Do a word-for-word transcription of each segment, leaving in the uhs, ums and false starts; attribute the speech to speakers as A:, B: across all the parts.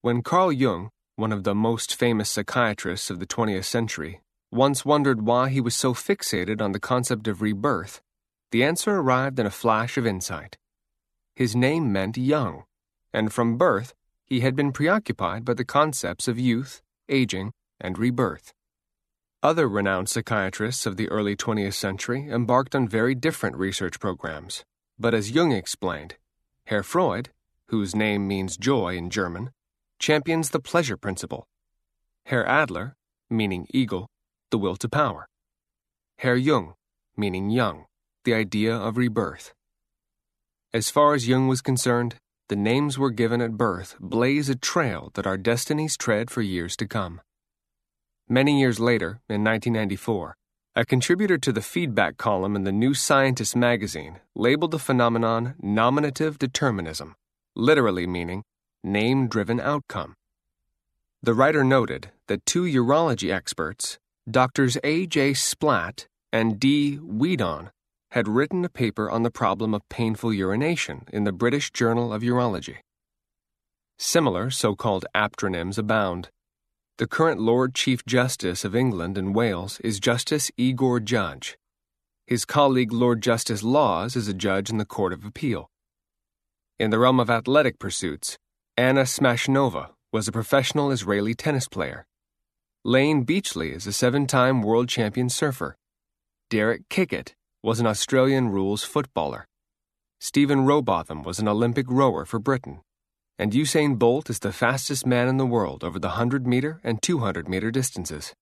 A: When Carl Jung, one of the most famous psychiatrists of the twentieth century, once wondered why he was so fixated on the concept of rebirth, the answer arrived in a flash of insight. His name meant young, and from birth he had been preoccupied by the concepts of youth, aging, and rebirth. Other renowned psychiatrists of the early twentieth century embarked on very different research programs, but as Jung explained, Herr Freud, whose name means joy in German, champions the pleasure principle. Herr Adler, meaning eagle, the will to power. Herr Jung, meaning young, the idea of rebirth. As far as Jung was concerned, the names we're given at birth blaze a trail that our destinies tread for years to come. Many years later, in nineteen ninety-four, a contributor to the feedback column in the New Scientist magazine labeled the phenomenon nominative determinism, literally meaning name-driven outcome. The writer noted that two urology experts, Doctors A J Splatt and D. Weedon, had written a paper on the problem of painful urination in the British Journal of Urology. Similar so-called aptronyms abound. The current Lord Chief Justice of England and Wales is Justice Igor Judge. His colleague Lord Justice Laws is a judge in the Court of Appeal. In the realm of athletic pursuits, Anna Smashnova was a professional Israeli tennis player. Lane Beachley is a seven-time world champion surfer. Derek Kickett was an Australian rules footballer. Stephen Rowbotham was an Olympic rower for Britain. And Usain Bolt is the fastest man in the world over the one hundred meter and two hundred meter distances.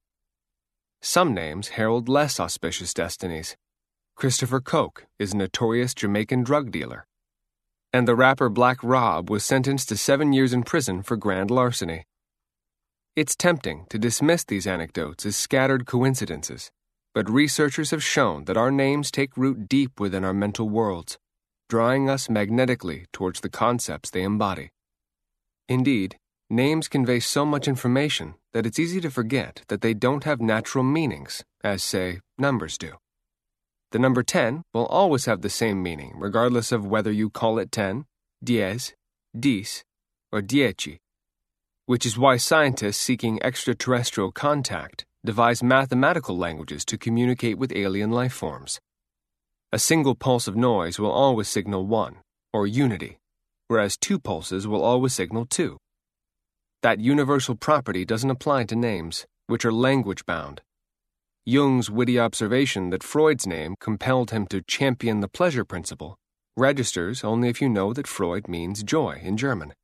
A: Some names herald less auspicious destinies. Christopher Koch is a notorious Jamaican drug dealer. And the rapper Black Rob was sentenced to seven years in prison for grand larceny. It's tempting to dismiss these anecdotes as scattered coincidences, but researchers have shown that our names take root deep within our mental worlds, drawing us magnetically towards the concepts they embody. Indeed, names convey so much information that it's easy to forget that they don't have natural meanings, as, say, numbers do. The number ten will always have the same meaning, regardless of whether you call it ten, diez, dix, or dieci, which is why scientists seeking extraterrestrial contact devise mathematical languages to communicate with alien life forms. A single pulse of noise will always signal one, or unity, whereas two pulses will always signal two. That universal property doesn't apply to names, which are language-bound. Jung's witty observation that Freud's name compelled him to champion the pleasure principle registers only if you know that Freud means joy in German.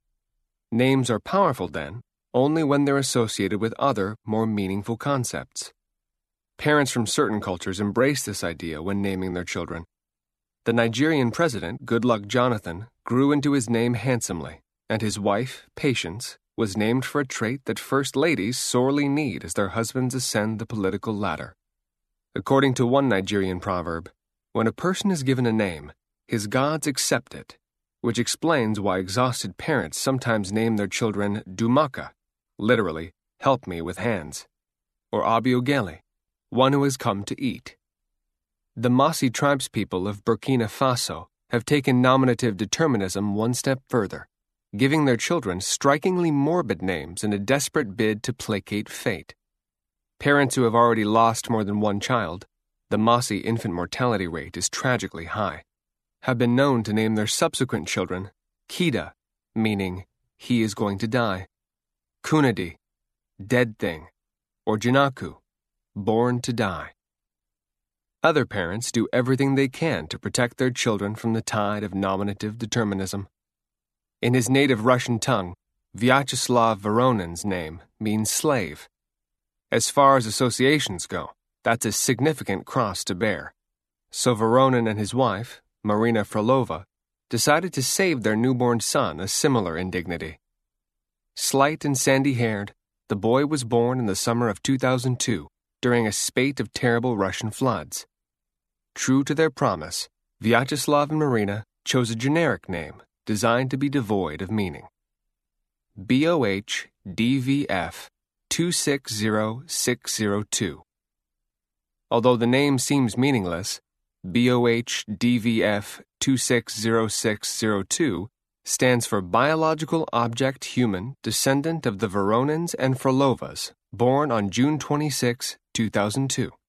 A: Names are powerful, then, only when they're associated with other, more meaningful concepts. Parents from certain cultures embrace this idea when naming their children. The Nigerian president, Goodluck Jonathan, grew into his name handsomely, and his wife, Patience, was named for a trait that first ladies sorely need as their husbands ascend the political ladder. According to one Nigerian proverb, when a person is given a name, his gods accept it, which explains why exhausted parents sometimes name their children Dumaka, literally, help me with hands, or Abiogele, one who has come to eat. The Mossi tribespeople of Burkina Faso have taken nominative determinism one step further, giving their children strikingly morbid names in a desperate bid to placate fate. Parents who have already lost more than one child, the Mossi infant mortality rate is tragically high, have been known to name their subsequent children Kida, meaning he is going to die, Kunadi, dead thing, or Jinaku, born to die. Other parents do everything they can to protect their children from the tide of nominative determinism. In his native Russian tongue, Vyacheslav Voronin's name means slave. As far as associations go, that's a significant cross to bear. So Voronin and his wife, Marina Frolova, decided to save their newborn son a similar indignity. Slight and sandy-haired, the boy was born in the summer of two thousand two during a spate of terrible Russian floods. True to their promise, Vyacheslav and Marina chose a generic name designed to be devoid of meaning. B O H D V F two six zero six zero two. Although the name seems meaningless, B O H D V F two six zero six zero two stands for Biological Object Human, descendant of the Voronins and Frolovas, born on June twenty-sixth, two thousand two.